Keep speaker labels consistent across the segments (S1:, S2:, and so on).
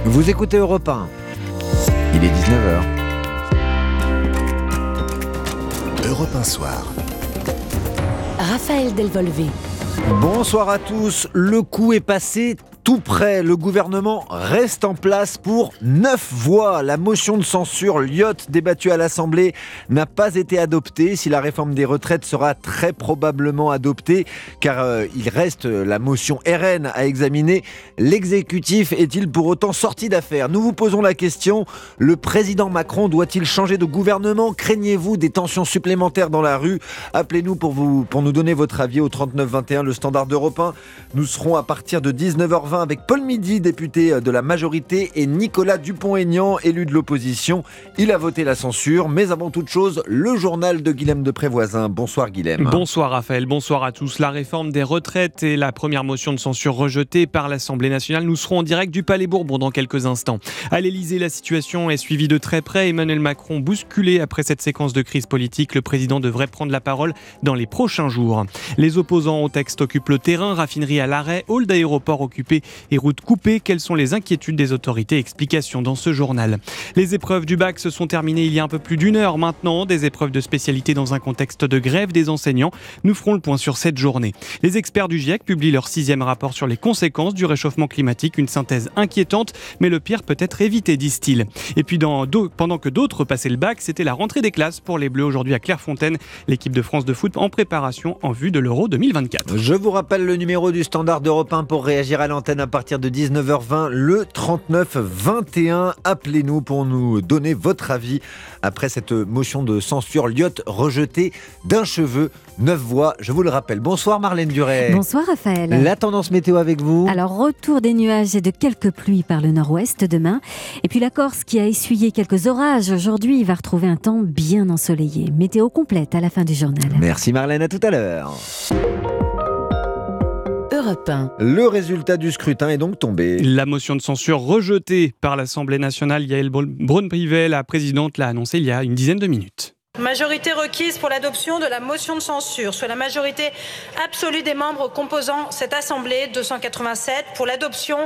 S1: Vous écoutez Europe 1. Il est 19h.
S2: Europe 1 Soir.
S3: Raphaël Delvolvé.
S1: Bonsoir à tous. Le coup est passé tout près. Le gouvernement reste en place pour 9 voix. La motion de censure Lyotte débattue à l'Assemblée n'a pas été adoptée. Si la réforme des retraites sera très probablement adoptée, car il reste la motion RN à examiner, l'exécutif est-il pour autant sorti d'affaire ? Nous vous posons la question. Le président Macron doit-il changer de gouvernement ? Craignez-vous des tensions supplémentaires dans la rue ? Appelez-nous pour nous donner votre avis au 39 21, le standard d'Europe 1. Nous serons à partir de 19h20 avec Paul Midi, député de la majorité, et Nicolas Dupont-Aignan, élu de l'opposition. Il a voté la censure, mais avant toute chose, le journal de Guilhem de Prévoisin. Bonsoir Guilhem.
S4: Bonsoir Raphaël, bonsoir à tous. La réforme des retraites et la première motion de censure rejetée par l'Assemblée nationale. Nous serons en direct du Palais Bourbon dans quelques instants. À l'Elysée, la situation est suivie de très près. Emmanuel Macron bousculé après cette séquence de crise politique. Le président devrait prendre la parole dans les prochains jours. Les opposants au texte occupent le terrain. Raffinerie à l'arrêt, hall d'aéroport occupé et routes coupées. Quelles sont les inquiétudes des autorités ? Explication dans ce journal. Les épreuves du bac se sont terminées il y a un peu plus d'une heure maintenant. Des épreuves de spécialité dans un contexte de grève des enseignants. Nous ferons le point sur cette journée. Les experts du GIEC publient leur 6e rapport sur les conséquences du réchauffement climatique. Une synthèse inquiétante, mais le pire peut être évité, disent-ils. Et puis pendant que d'autres passaient le bac, c'était la rentrée des classes pour les Bleus aujourd'hui à Clairefontaine. L'équipe de France de foot en préparation en vue de l'Euro 2024.
S1: Je vous rappelle le numéro du standard d'Europe 1 pour réagir à l'antenne à partir de 19h20, le 39 21. Appelez-nous pour nous donner votre avis après cette motion de censure Lyotte rejetée d'un cheveu. 9 voix, je vous le rappelle. Bonsoir Marlène Duret.
S3: Bonsoir Raphaël.
S1: La tendance météo avec vous.
S3: Alors, retour des nuages et de quelques pluies par le nord-ouest demain. Et puis la Corse qui a essuyé quelques orages aujourd'hui va retrouver un temps bien ensoleillé. Météo complète à la fin du journal.
S1: Merci Marlène, à tout à l'heure.
S3: Europe 1.
S1: Le résultat du scrutin est donc tombé.
S4: La motion de censure rejetée par l'Assemblée nationale. Yaël Braun-Pivet, la présidente, l'a annoncé il y a une dizaine de minutes.
S5: Majorité requise pour l'adoption de la motion de censure, soit la majorité absolue des membres composant cette Assemblée, 287, pour l'adoption,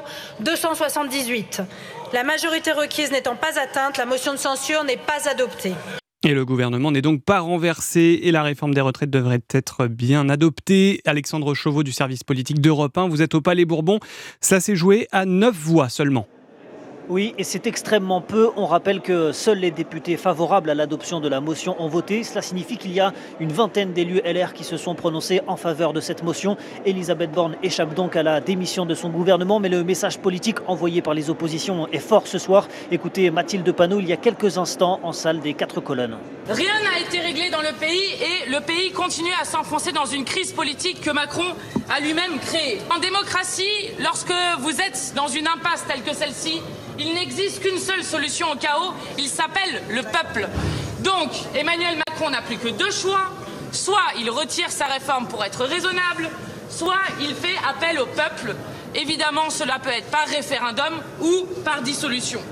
S5: 278. La majorité requise n'étant pas atteinte, la motion de censure n'est pas adoptée.
S4: Et le gouvernement n'est donc pas renversé et la réforme des retraites devrait être bien adoptée. Alexandre Chauveau du service politique d'Europe 1, vous êtes au Palais Bourbon. Ça s'est joué à 9 voix seulement.
S6: Oui, et c'est extrêmement peu. On rappelle que seuls les députés favorables à l'adoption de la motion ont voté. Cela signifie qu'il y a une vingtaine d'élus LR qui se sont prononcés en faveur de cette motion. Elisabeth Borne échappe donc à la démission de son gouvernement, mais le message politique envoyé par les oppositions est fort ce soir. Écoutez Mathilde Panot il y a quelques instants en salle des 4 colonnes.
S7: Rien n'a été réglé dans le pays et le pays continue à s'enfoncer dans une crise politique que Macron a lui-même créée. En démocratie, lorsque vous êtes dans une impasse telle que celle-ci, il n'existe qu'une seule solution au chaos, il s'appelle le peuple. Donc, Emmanuel Macron n'a plus que 2 choix. Soit il retire sa réforme pour être raisonnable, soit il fait appel au peuple. Évidemment, cela peut être par référendum ou par dissolution.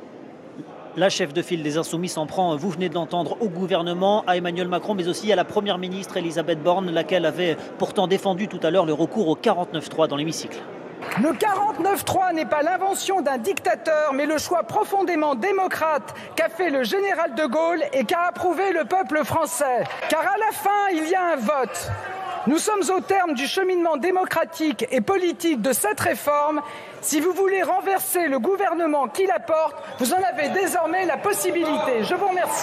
S6: La chef de file des Insoumis s'en prend, vous venez de l'entendre, au gouvernement, à Emmanuel Macron, mais aussi à la première ministre Elisabeth Borne, laquelle avait pourtant défendu tout à l'heure le recours au 49.3 dans l'hémicycle.
S8: Le 49.3 n'est pas l'invention d'un dictateur, mais le choix profondément démocrate qu'a fait le général de Gaulle et qu'a approuvé le peuple français. Car à la fin, il y a un vote. Nous sommes au terme du cheminement démocratique et politique de cette réforme. Si vous voulez renverser le gouvernement qui la porte, vous en avez désormais la possibilité. Je vous remercie.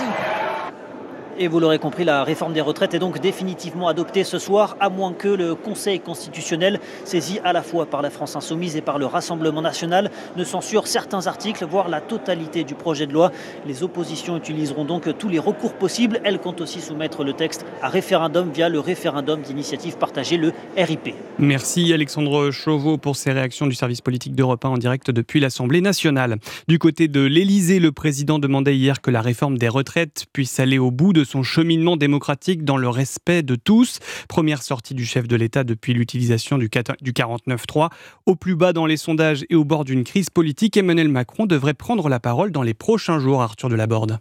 S6: Et vous l'aurez compris, la réforme des retraites est donc définitivement adoptée ce soir, à moins que le Conseil constitutionnel, saisi à la fois par la France Insoumise et par le Rassemblement national, ne censure certains articles, voire la totalité du projet de loi. Les oppositions utiliseront donc tous les recours possibles. Elles comptent aussi soumettre le texte à référendum via le référendum d'initiative partagée, le RIP.
S4: Merci Alexandre Chauveau pour ces réactions du service politique d'Europe 1 en direct depuis l'Assemblée nationale. Du côté de l'Elysée, le président demandait hier que la réforme des retraites puisse aller au bout de son cheminement démocratique dans le respect de tous. Première sortie du chef de l'État depuis l'utilisation du 49.3. Au plus bas dans les sondages et au bord d'une crise politique, Emmanuel Macron devrait prendre la parole dans les prochains jours, Arthur Delaborde.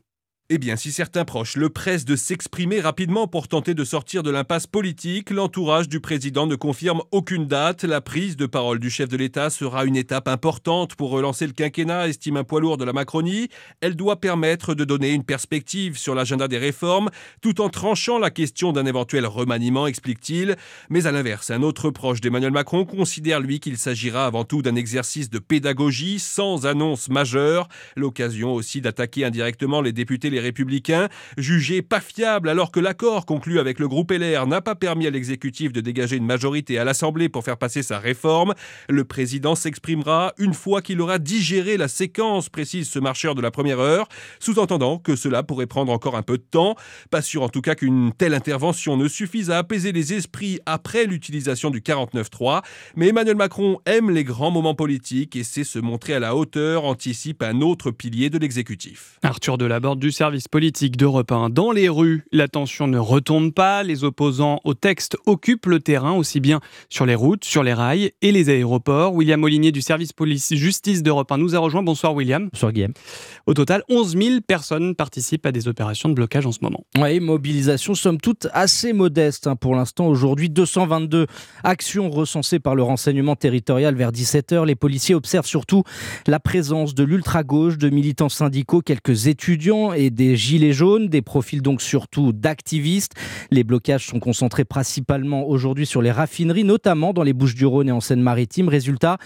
S9: Eh bien, si certains proches le pressent de s'exprimer rapidement pour tenter de sortir de l'impasse politique, l'entourage du président ne confirme aucune date. La prise de parole du chef de l'État sera une étape importante pour relancer le quinquennat, estime un poids lourd de la Macronie. Elle doit permettre de donner une perspective sur l'agenda des réformes, tout en tranchant la question d'un éventuel remaniement, explique-t-il. Mais à l'inverse, un autre proche d'Emmanuel Macron considère, lui, qu'il s'agira avant tout d'un exercice de pédagogie sans annonce majeure. L'occasion aussi d'attaquer indirectement les députés les Républicains, jugés pas fiables alors que l'accord conclu avec le groupe LR n'a pas permis à l'exécutif de dégager une majorité à l'Assemblée pour faire passer sa réforme. Le président s'exprimera une fois qu'il aura digéré la séquence, précise ce marcheur de la première heure, sous-entendant que cela pourrait prendre encore un peu de temps. Pas sûr en tout cas qu'une telle intervention ne suffise à apaiser les esprits après l'utilisation du 49.3, mais Emmanuel Macron aime les grands moments politiques et sait se montrer à la hauteur, anticipe un autre pilier de l'exécutif.
S4: Arthur Delaborde du service politique d'Europe 1. Dans les rues, la tension ne retombe pas. Les opposants au texte occupent le terrain, aussi bien sur les routes, sur les rails et les aéroports. William Molinier du service police-justice d'Europe 1 nous a rejoint. Bonsoir William.
S10: Bonsoir Guillaume.
S4: Au total, 11 000 personnes participent à des opérations de blocage en ce moment.
S10: Oui, mobilisation somme toute assez modeste pour l'instant. Aujourd'hui, 222 actions recensées par le renseignement territorial vers 17h. Les policiers observent surtout la présence de l'ultra-gauche, de militants syndicaux, quelques étudiants et des gilets jaunes, des profils donc surtout d'activistes. Les blocages sont concentrés principalement aujourd'hui sur les raffineries, notamment dans les Bouches-du-Rhône et en Seine-Maritime. Résultat,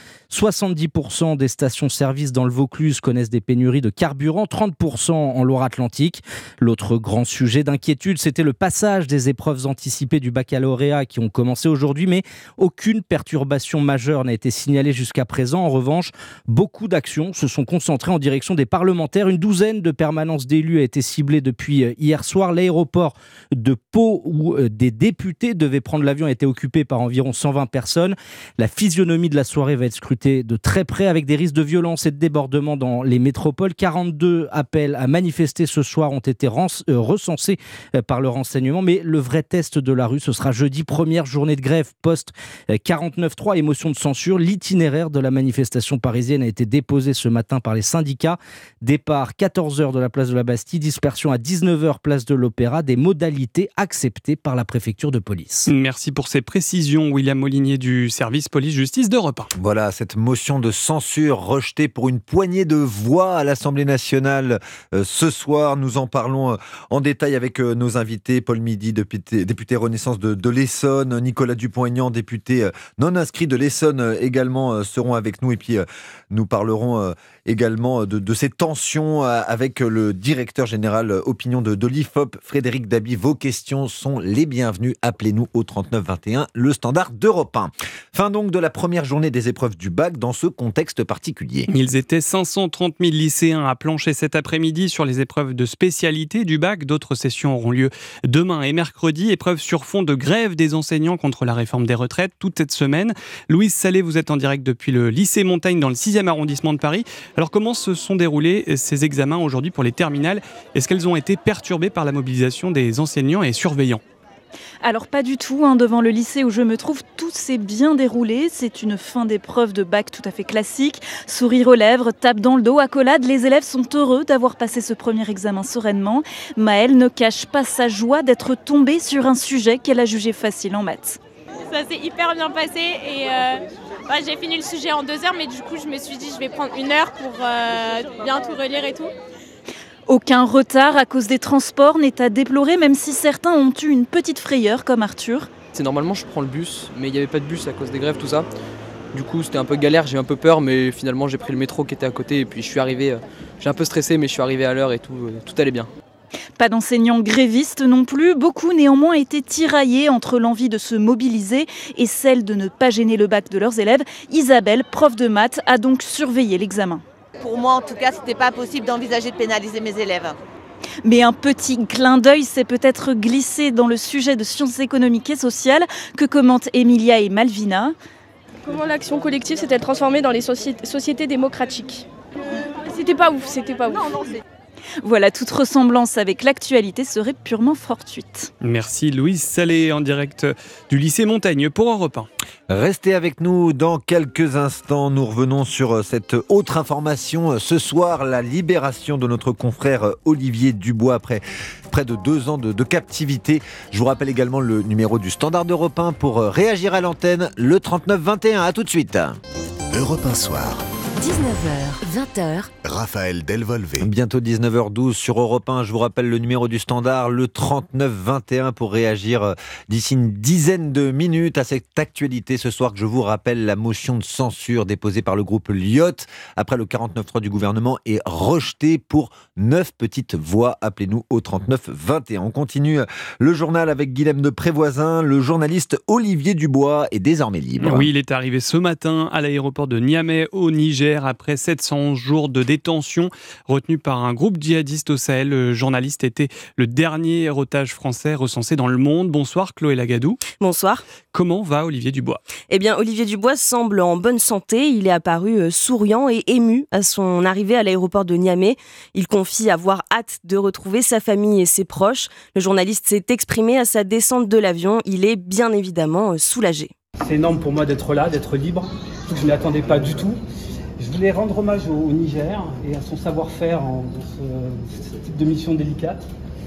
S10: 70% des stations-service dans le Vaucluse connaissent des pénuries de carburant, 30% en Loire-Atlantique. L'autre grand sujet d'inquiétude, c'était le passage des épreuves anticipées du baccalauréat qui ont commencé aujourd'hui, mais aucune perturbation majeure n'a été signalée jusqu'à présent. En revanche, beaucoup d'actions se sont concentrées en direction des parlementaires. Une douzaine de permanences d'élus a été ciblée depuis hier soir. L'aéroport de Pau, où des députés devaient prendre l'avion, a été occupé par environ 120 personnes. La physionomie de la soirée va être scrutée de très près, avec des risques de violence et de débordement dans les métropoles. 42 appels à manifester ce soir ont été recensés par le renseignement, mais le vrai test de la rue, ce sera jeudi, première journée de grève post-49.3 et motion de censure. L'itinéraire de la manifestation parisienne a été déposé ce matin par les syndicats. Départ 14h de la place de la Bastille, dispersion à 19h place de l'Opéra, des modalités acceptées par la préfecture de police.
S4: Merci pour ces précisions, William Molinier du service police-justice d'Europe 1.
S1: Voilà, cette motion de censure rejetée pour une poignée de voix à l'Assemblée nationale ce soir. Nous en parlons en détail avec nos invités. Paul Midi, député Renaissance de l'Essonne, Nicolas Dupont-Aignan, député non inscrit de l'Essonne également seront avec nous. Et puis nous parlerons également de ces tensions avec le directeur général opinion de l'IFOP, Frédéric Dabi. Vos questions sont les bienvenues. Appelez-nous au 39 21, le standard d'Europe 1. Fin donc de la première journée des épreuves du bac dans ce contexte particulier.
S4: Ils étaient 530 000 lycéens à plancher cet après-midi sur les épreuves de spécialité du bac. D'autres sessions auront lieu demain et mercredi. Épreuves sur fond de grève des enseignants contre la réforme des retraites toute cette semaine. Louise Salé, vous êtes en direct depuis le lycée Montaigne dans le 6e arrondissement de Paris. Alors comment se sont déroulés ces examens aujourd'hui pour les terminales ? Est-ce qu'elles ont été perturbées par la mobilisation des enseignants et surveillants ?
S11: Alors pas du tout, devant le lycée où je me trouve, tout s'est bien déroulé. C'est une fin d'épreuve de bac tout à fait classique. Sourire aux lèvres, tape dans le dos, accolade. Les élèves sont heureux d'avoir passé ce premier examen sereinement. Maëlle ne cache pas sa joie d'être tombée sur un sujet qu'elle a jugé facile en maths.
S12: Ça s'est hyper bien passé et j'ai fini le sujet en 2 heures, mais du coup je me suis dit je vais prendre 1 heure pour bien tout relire et tout.
S11: Aucun retard à cause des transports n'est à déplorer, même si certains ont eu une petite frayeur comme Arthur.
S13: Normalement je prends le bus, mais il n'y avait pas de bus à cause des grèves, tout ça. Du coup c'était un peu galère, j'ai eu un peu peur, mais finalement j'ai pris le métro qui était à côté et puis je suis arrivé, j'ai un peu stressé mais je suis arrivé à l'heure et tout allait bien.
S11: Pas d'enseignants grévistes non plus, beaucoup néanmoins étaient tiraillés entre l'envie de se mobiliser et celle de ne pas gêner le bac de leurs élèves. Isabelle, prof de maths, a donc surveillé l'examen.
S14: Pour moi, en tout cas, c'était pas possible d'envisager de pénaliser mes élèves.
S11: Mais un petit clin d'œil s'est peut-être glissé dans le sujet de sciences économiques et sociales que commentent Emilia et Malvina.
S15: Comment l'action collective s'est-elle transformée dans les sociétés démocratiques ? C'était pas ouf.
S14: Non,
S11: Voilà, toute ressemblance avec l'actualité serait purement fortuite.
S4: Merci Louise Salé en direct du lycée Montaigne pour Europe 1.
S1: Restez avec nous dans quelques instants. Nous revenons sur cette autre information. Ce soir, la libération de notre confrère Olivier Dubois après près de 2 ans de captivité. Je vous rappelle également le numéro du Standard d'Europe 1 pour réagir à l'antenne, le 39 21. À tout de suite.
S2: Europe 1 Soir.
S16: 19h, 20h.
S2: Raphaël Delvolvé.
S1: Bientôt 19h12 sur Europe 1. Je vous rappelle le numéro du Standard, le 39 21 pour réagir d'ici une dizaine de minutes à cette actualité. Ce soir, que je vous rappelle, la motion de censure déposée par le groupe Lyot après le 49.3 du gouvernement est rejetée pour 9 petites voix. Appelez-nous au 39 21. On continue le journal avec Guilhem de Prévoisin. Le journaliste Olivier Dubois est désormais libre.
S4: Oui, il est arrivé ce matin à l'aéroport de Niamey au Niger après 700 jours de détention retenu par un groupe djihadiste au Sahel. Le journaliste était le dernier otage français recensé dans le monde. Bonsoir Chloé Lagadou.
S17: Bonsoir.
S4: Comment va Olivier Dubois ?
S17: Eh bien, Olivier Dubois semble en bonne santé. Il est apparu souriant et ému à son arrivée à l'aéroport de Niamey. Il confie avoir hâte de retrouver sa famille et ses proches. Le journaliste s'est exprimé à sa descente de l'avion. Il est bien évidemment soulagé.
S18: C'est énorme pour moi d'être là, d'être libre. Je ne m'y attendais pas du tout. Je voulais rendre hommage au Niger et à son savoir-faire dans ce type de mission délicate.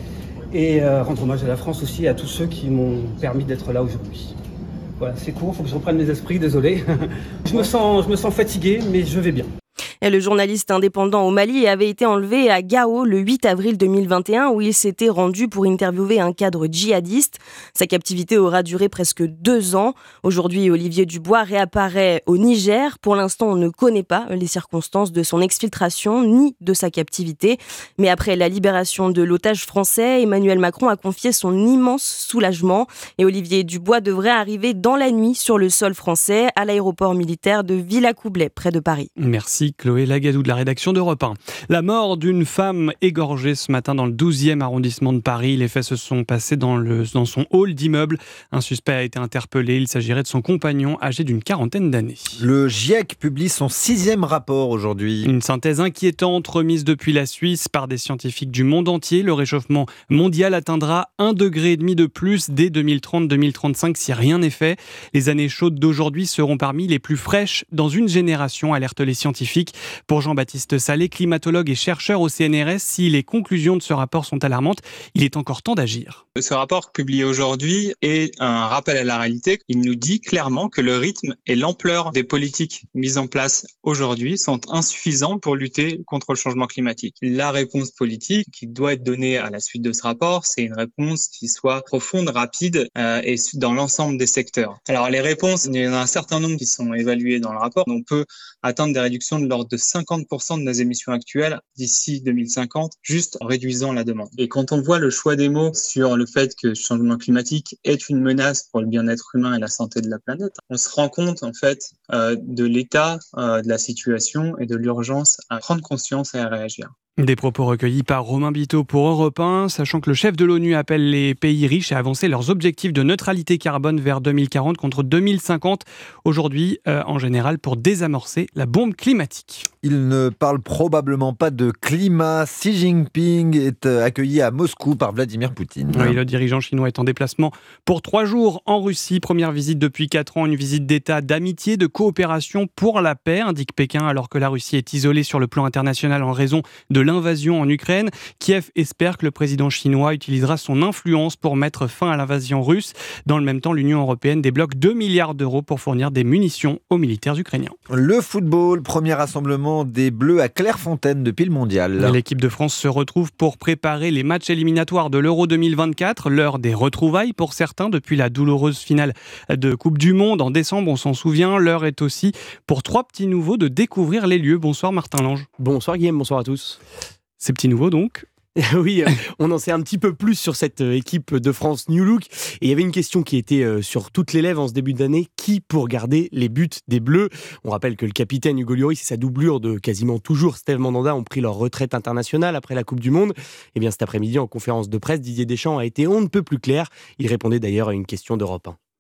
S18: Et rendre hommage à la France aussi et à tous ceux qui m'ont permis d'être là aujourd'hui. Voilà, c'est court, il faut que je reprenne mes esprits, désolé. Je me sens fatigué, mais je vais bien.
S17: Et le journaliste indépendant au Mali avait été enlevé à Gao le 8 avril 2021 où il s'était rendu pour interviewer un cadre djihadiste. Sa captivité aura duré presque 2 ans. Aujourd'hui, Olivier Dubois réapparaît au Niger. Pour l'instant, on ne connaît pas les circonstances de son exfiltration ni de sa captivité. Mais après la libération de l'otage français, Emmanuel Macron a confié son immense soulagement. Et Olivier Dubois devrait arriver dans la nuit sur le sol français à l'aéroport militaire de Villacoublay, près de Paris.
S4: Merci Chloé Lagadou de la rédaction d'Europe 1. La mort d'une femme égorgée ce matin dans le 12e arrondissement de Paris. Les faits se sont passés dans son hall d'immeuble. Un suspect a été interpellé. Il s'agirait de son compagnon âgé d'une 40aine d'années.
S1: Le GIEC publie son 6e rapport aujourd'hui.
S4: Une synthèse inquiétante remise depuis la Suisse par des scientifiques du monde entier. Le réchauffement mondial atteindra 1,5 degré de plus dès 2030-2035 si rien n'est fait. Les années chaudes d'aujourd'hui seront parmi les plus fraîches dans une génération, alertent les scientifiques. Pour Jean-Baptiste Salé, climatologue et chercheur au CNRS, si les conclusions de ce rapport sont alarmantes, il est encore temps d'agir.
S19: Ce rapport publié aujourd'hui est un rappel à la réalité. Il nous dit clairement que le rythme et l'ampleur des politiques mises en place aujourd'hui sont insuffisants pour lutter contre le changement climatique. La réponse politique qui doit être donnée à la suite de ce rapport, c'est une réponse qui soit profonde, rapide et dans l'ensemble des secteurs. Alors les réponses, il y en a un certain nombre qui sont évaluées dans le rapport. On peut atteindre des réductions de l'ordre de 50% de nos émissions actuelles d'ici 2050, juste en réduisant la demande. Et quand on voit le choix des mots sur le fait que le changement climatique est une menace pour le bien-être humain et la santé de la planète, on se rend compte en fait de l'état de la situation et de l'urgence à prendre conscience et à réagir.
S4: Des propos recueillis par Romain Biteau pour Europe 1, sachant que le chef de l'ONU appelle les pays riches à avancer leurs objectifs de neutralité carbone vers 2040 contre 2050, aujourd'hui en général pour désamorcer la bombe climatique.
S1: Il ne parle probablement pas de climat. Xi Jinping est accueilli à Moscou par Vladimir Poutine.
S4: Oui, le dirigeant chinois est en déplacement pour 3 jours en Russie. Première visite depuis 4 ans, une visite d'État d'amitié, de coopération pour la paix, indique Pékin, alors que la Russie est isolée sur le plan international en raison de l'invasion en Ukraine. Kiev espère que le président chinois utilisera son influence pour mettre fin à l'invasion russe. Dans le même temps, l'Union européenne débloque 2 milliards d'euros pour fournir des munitions aux militaires ukrainiens.
S1: Le football, premier rassemblement des Bleus à Clairefontaine depuis le mondial.
S4: L'équipe de France se retrouve pour préparer les matchs éliminatoires de l'Euro 2024. L'heure des retrouvailles pour certains depuis la douloureuse finale de Coupe du Monde en décembre, on s'en souvient. L'heure est aussi pour 3 petits nouveaux de découvrir les lieux. Bonsoir Martin Lange.
S20: Bonsoir Guillaume, bonsoir à tous.
S4: Ces petits nouveaux donc.
S20: Oui, on en sait un petit peu plus sur cette équipe de France New Look. Et il y avait une question qui était sur toutes les lèvres en ce début d'année. Qui pour garder les buts des Bleus ? On rappelle que le capitaine Hugo Lloris et sa doublure de quasiment toujours Steve Mandanda ont pris leur retraite internationale après la Coupe du Monde. Et bien cet après-midi, en conférence de presse, Didier Deschamps a été on ne peut plus clair. Il répondait d'ailleurs à une question d'Europe 1.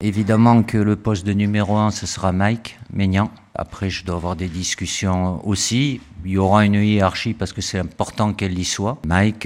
S21: Évidemment que le poste de numéro 1, ce sera Mike Maignan. Après, je dois avoir des discussions aussi. Il y aura une hiérarchie parce que c'est important qu'elle y soit. Mike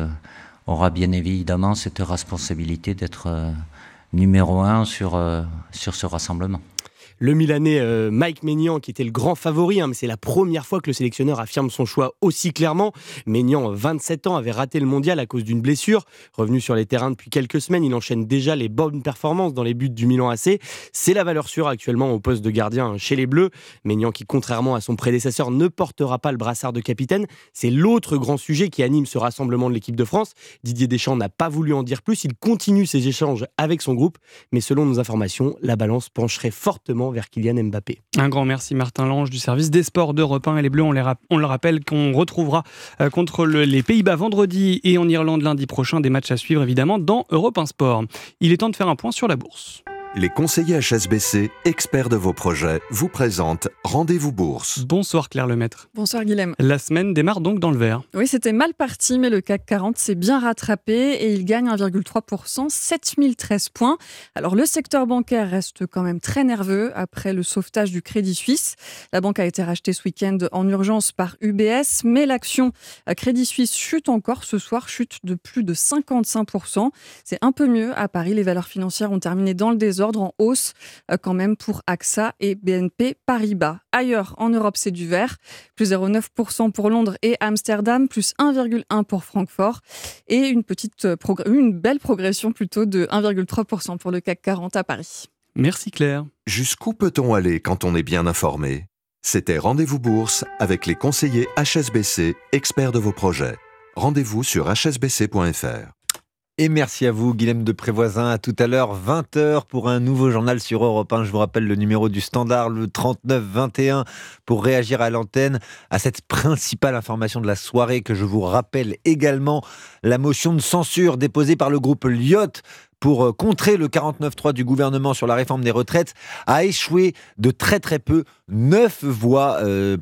S21: aura bien évidemment cette responsabilité d'être numéro 1 sur ce rassemblement.
S20: Le Milanais Mike Maignan, qui était le grand favori, mais c'est la première fois que le sélectionneur affirme son choix aussi clairement. Maignan, 27 ans, avait raté le mondial à cause d'une blessure. Revenu sur les terrains depuis quelques semaines, il enchaîne déjà les bonnes performances dans les buts du Milan AC. C'est la valeur sûre actuellement au poste de gardien chez les Bleus. Maignan, qui contrairement à son prédécesseur, ne portera pas le brassard de capitaine. C'est l'autre grand sujet qui anime ce rassemblement de l'équipe de France. Didier Deschamps n'a pas voulu en dire plus. Il continue ses échanges avec son groupe. Mais selon nos informations, la balance pencherait fortement vers Kylian Mbappé.
S4: Un grand merci Martin Lange du service des sports d'Europe 1 et les Bleus, on le rappelle qu'on retrouvera contre les Pays-Bas vendredi et en Irlande lundi prochain, des matchs à suivre évidemment dans Europe 1 Sport. Il est temps de faire un point sur la bourse.
S2: Les conseillers HSBC, experts de vos projets, vous présentent Rendez-vous Bourse.
S4: Bonsoir Claire Lemaître.
S22: Bonsoir Guilhem.
S4: La semaine démarre donc dans le vert.
S22: Oui, c'était mal parti, mais le CAC 40 s'est bien rattrapé et il gagne 1,3%, 7013 points. Alors le secteur bancaire reste quand même très nerveux après le sauvetage du Crédit Suisse. La banque a été rachetée ce week-end en urgence par UBS, mais l'action Crédit Suisse chute encore ce soir, chute de plus de 55%. C'est un peu mieux à Paris, les valeurs financières ont terminé dans le désordre, en hausse quand même pour AXA et BNP Paribas. Ailleurs, en Europe, c'est du vert, plus 0,9% pour Londres et Amsterdam, plus 1,1% pour Francfort et une belle progression plutôt de 1,3% pour le CAC 40 à Paris.
S4: Merci Claire.
S2: Jusqu'où peut-on aller quand on est bien informé ? C'était Rendez-vous Bourse avec les conseillers HSBC, experts de vos projets. Rendez-vous sur hsbc.fr.
S1: Et merci à vous, Guilhem de Prévoisin. À tout à l'heure, 20h pour un nouveau journal sur Europe 1. Je vous rappelle le numéro du Standard, le 3921, pour réagir à l'antenne à cette principale information de la soirée que je vous rappelle également, la motion de censure déposée par le groupe Lyot pour contrer le 49.3 du gouvernement sur la réforme des retraites a échoué de très très peu. 9 voix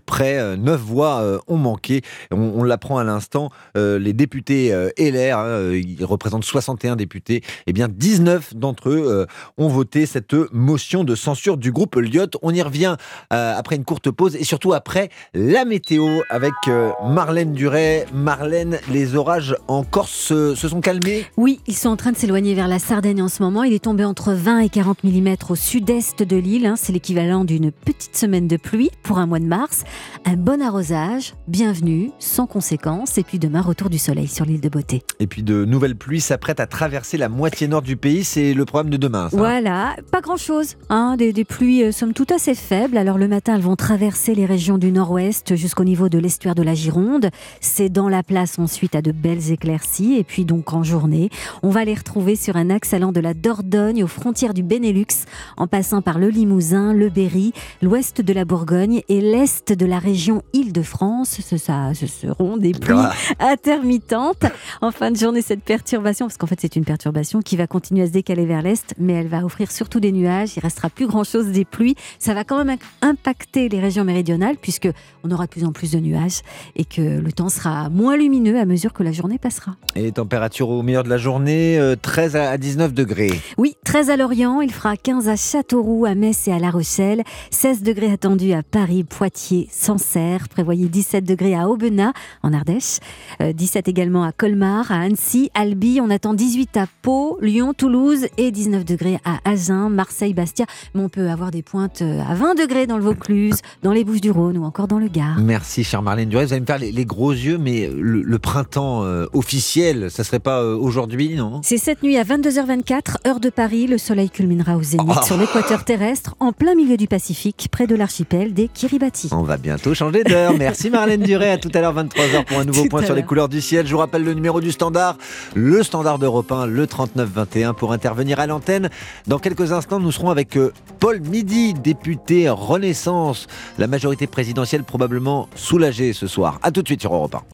S1: ont manqué. On l'apprend à l'instant. Les députés LR, ils représentent 61 députés. Eh bien, 19 d'entre eux ont voté cette motion de censure du groupe Lyot. On y revient après une courte pause et surtout après la météo avec Marlène Duret. Marlène, les orages en Corse se sont calmés ?
S3: Oui, ils sont en train de s'éloigner vers la Sardaigne en ce moment. Il est tombé entre 20 et 40 mm au sud-est de l'île. C'est l'équivalent d'une petite semaine de pluie pour un mois de mars. Un bon arrosage, bienvenue, sans conséquence. Et puis demain, retour du soleil sur l'île de Beauté.
S1: Et puis de nouvelles pluies s'apprêtent à traverser la moitié nord du pays. C'est le programme de demain, ça.
S3: Voilà, pas grand-chose. Des pluies somme toute assez faibles. Alors le matin, elles vont traverser les régions du nord-ouest jusqu'au niveau de l'estuaire de la Gironde. C'est dans la place ensuite à de belles éclaircies. Et puis donc en journée, on va les retrouver sur un axe allant de la Dordogne aux frontières du Benelux, en passant par le Limousin, le Berry, l'ouest de la Bourgogne et l'est de la région Île-de-France. Ce seront des pluies intermittentes. En fin de journée, cette perturbation, parce qu'en fait c'est une perturbation qui va continuer à se décaler vers l'est, mais elle va offrir surtout des nuages. Il restera plus grand-chose des pluies. Ça va quand même impacter les régions méridionales puisque on aura de plus en plus de nuages et que le temps sera moins lumineux à mesure que la journée passera.
S1: Et les températures au meilleur de la journée, 13 à 19 degrés.
S3: Oui, 13 à Lorient, il fera 15 à Châteauroux, à Metz et à La Rochelle, 16 degrés attendus à Paris, Poitiers, Sancerre, prévoyez 17 degrés à Aubenas, en Ardèche, 17 également à Colmar, à Annecy, Albi, on attend 18 à Pau, Lyon, Toulouse et 19 degrés à Agen, Marseille, Bastia. Mais on peut avoir des pointes à 20 degrés dans le Vaucluse, dans les Bouches-du-Rhône ou encore dans le Gard.
S1: Merci, chère Marlène Duret. Vous allez me faire les gros yeux, mais le printemps officiel, ça serait pas aujourd'hui, non ?
S3: C'est cette nuit à 22h24, heure de Paris. Le soleil culminera au zénith sur l'équateur terrestre, en plein milieu du Pacifique, près de l'archipel des Kiribati.
S1: On va bientôt changer d'heure. Merci Marlène Duret. À tout à l'heure, 23h pour un nouveau point sur les couleurs du ciel. Je vous rappelle le numéro du Standard, le Standard d'Europe 1, le 3921 pour intervenir à l'antenne. Dans quelques instants, nous serons avec Paul Midi, député Renaissance. La majorité présidentielle probablement soulagée ce soir. À tout de suite sur Europe 1.